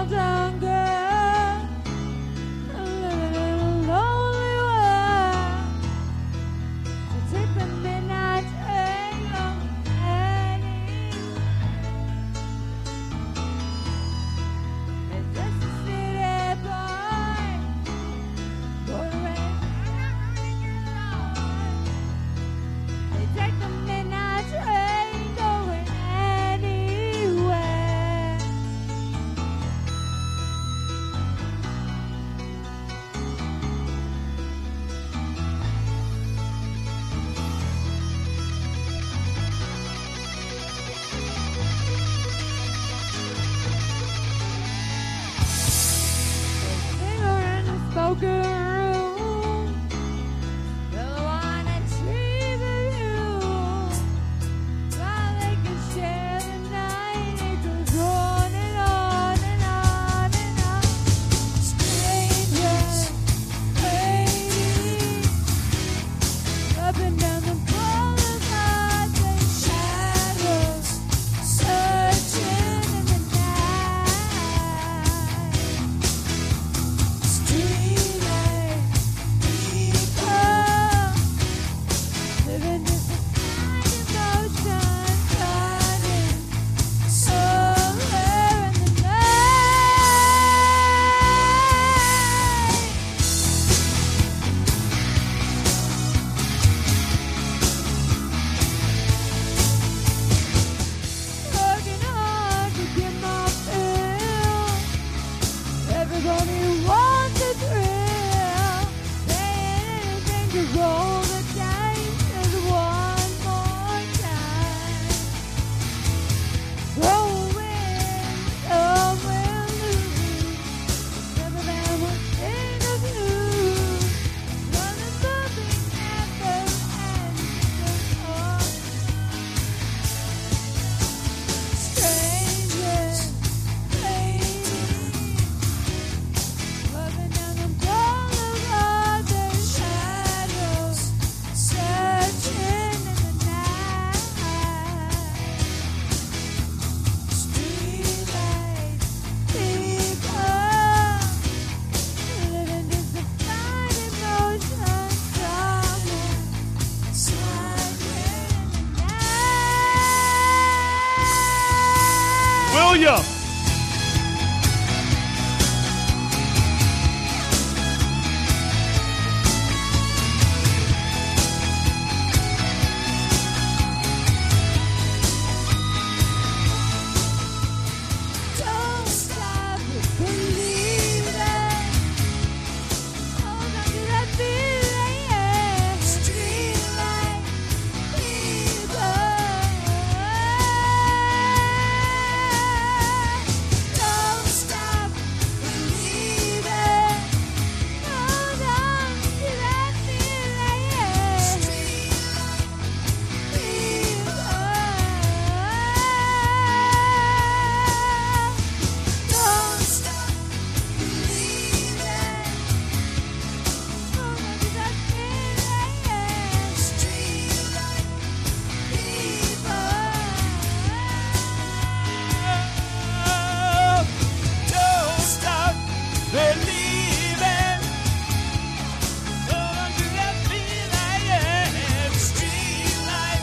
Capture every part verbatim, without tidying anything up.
down girl, living in a lonely world. So take the midnight train on Annie. It's just a city boy, born and raised. They take the midnight train going anywhere. Singer in the smoking room, they'll wanna treat you while they can share the night. It goes on and on and on and on. Strangers, ladies, up and down the boulevard, they shadows searching in the night. Streetlight people living just a kind emotion, turning somewhere in the night. Working hard to get my fill. Everybody wants a thrill. Saying anything to roll the dice just one more time. Throw a win, some will lose. Some of them will think of you. Running something at the end of strangers, ladies, loving down the boulevard, their shadows searching in the night. Streetlight people living just a fine emotion, somewhere, somewhere in the night. William. Don't stop believing. Hold on to that feeling, yeah. Streetlight people. Don't stop believing. Hold on to that feeling, yeah. Streetlight people. Don't stop believing. Hold on to that feeling, yeah. Streetlight people. Don't stop believing. Hold on to that feeling, yeah. Streetlight.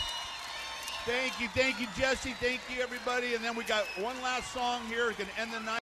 Thank you, thank you, Jesse. Thank you, everybody. And then we got one last song here. We're going to end the night.